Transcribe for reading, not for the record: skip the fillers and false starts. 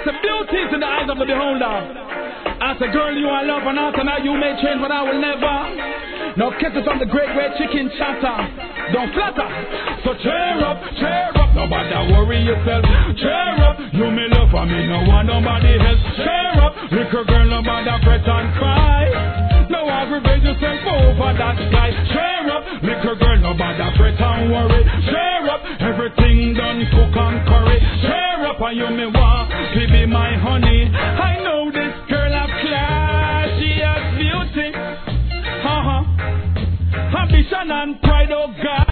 say beauty is in the eyes of the beholder. I say girl you I love and after now you may change but I will never. Now kisses from the great red chicken chatter. Don't flatter. So cheer up, nobody worry yourself. Cheer up, you me love for me, no one nobody else. Cheer up, little girl nobody fret and cry. No aggravate yourself over that sky. Cheer up, little girl nobody fret and worry. Cheer up, everything done cook and curry. Cheer up and you me want to be my honey.